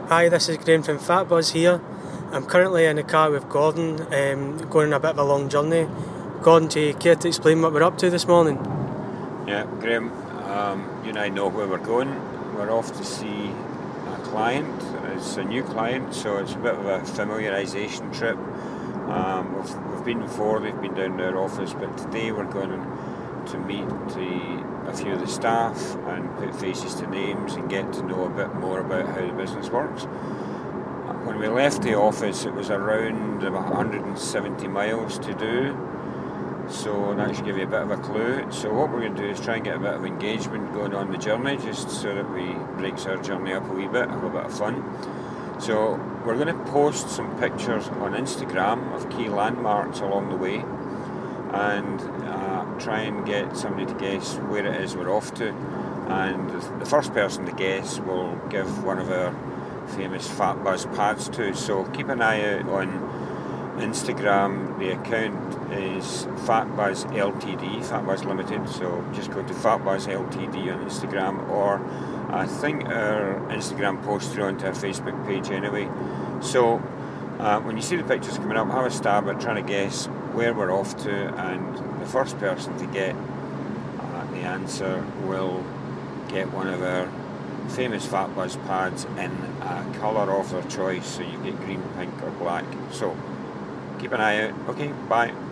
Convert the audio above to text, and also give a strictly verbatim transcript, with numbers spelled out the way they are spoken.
Hi, this is Graham from Fat Buzz here. I'm currently in a car with Gordon, um, going on a bit of a long journey. Gordon, do you care to explain what we're up to this morning? Yeah, Graham, um, you and I know where we're going. We're off to see a client. It's a new client, so it's a bit of a familiarisation trip. Um, we've, we've been before, they've been down to our office, but today we're going to meet the, a few of the staff and put faces to names and get to know a bit more about how the business works. When we left the office, it was around about one hundred seventy miles to do, so that should give you a bit of a clue. So what we're going to do is try and get a bit of engagement going on the journey, just so that we breaks our journey up a wee bit, have a bit of fun. So we're going to post some pictures on Instagram of key landmarks along the way, and uh, try and get somebody to guess where it is we're off to. And the first person to guess will give one of our famous Fat Buzz pads too. So keep an eye out on Instagram. The account is Fat Buzz L T D, Fat Buzz Limited. So just go to Fat Buzz L T D on Instagram, or I think our Instagram posts through onto our Facebook page anyway. So uh, when you see the pictures coming up, have a stab at trying to guess where we're off to, and the first person to get uh, the answer will get one of our famous Fat Buzz pads in a colour of their choice. So you get green, pink or black. So keep an eye out. Okay, bye.